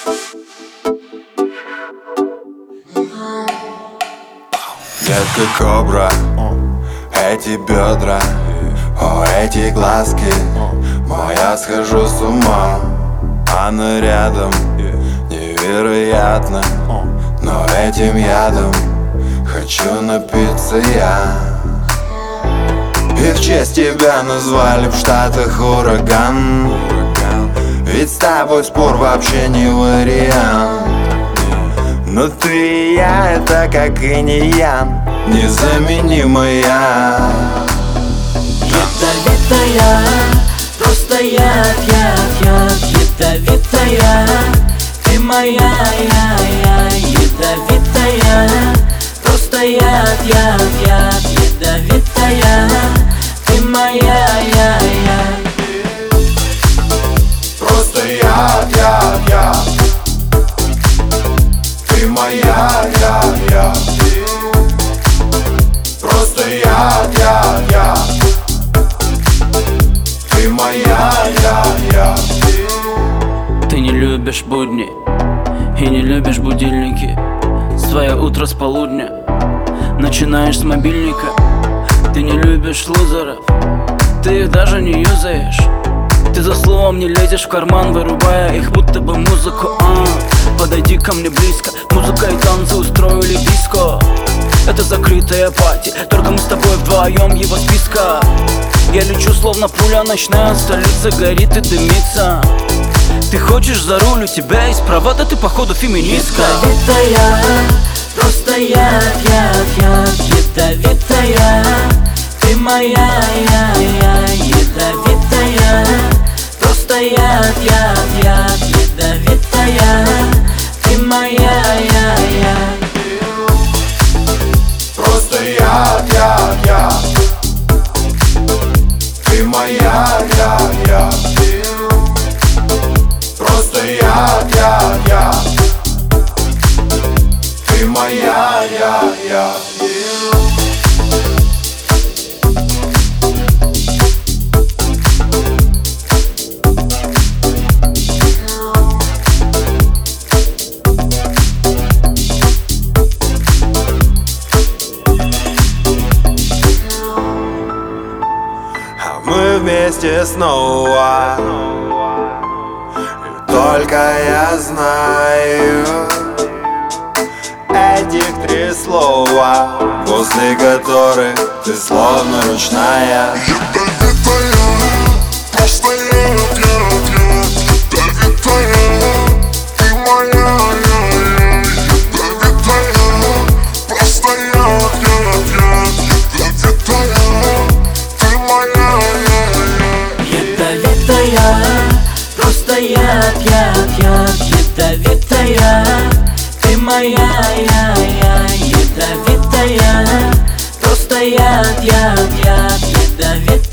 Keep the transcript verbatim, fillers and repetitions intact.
Детка кобра, эти бедра, о, эти глазки, моя схожу с ума. Она рядом, невероятно, но этим ядом хочу напиться я. И в честь тебя назвали в Штатах ураган, ведь с тобой спор вообще не вариант. Но ты и я, это как инь и янь, незаменимая. Ядовитая, просто яд, яд, яд. Ядовитая, ты моя, я, я. Ядовитая, просто яд, яд, яд. Ядовитая, ты моя, я, я. Просто яд, яд, яд. Ты моя, я, я. Просто яд, яд, яд. Ты моя, я, я. Ты не любишь будни и не любишь будильники. Свое утро с полудня начинаешь с мобильника. Ты не любишь лузеров, ты их даже не юзаешь. Ты за словом не лезешь в карман, вырубая их будто бы музыку. а, Подойди ко мне близко, музыка и танцы устроили диско. Это закрытая пати, только мы с тобой вдвоем его списка. Я лечу словно пуля ночная, столица горит и дымится. Ты хочешь за руль, у тебя есть права, да ты походу феминистка. Ядовитая, просто яд, яд, яд. Ядовитая, ты моя, я, я. Ядовитая, просто яд, яд, яд. Ядовитая, ты моя, я, я. Просто яд, яд, яд. Ты моя, я, я. Просто яд, яд, яд. Ты моя, я, я. Мы вместе снова, и только я знаю этих три слова, после которых ты словно ручная. Просто яд, яд, яд. Ядовитая, ты моя, я, я. Ядовитая, просто яд, яд, яд. Ядовитая.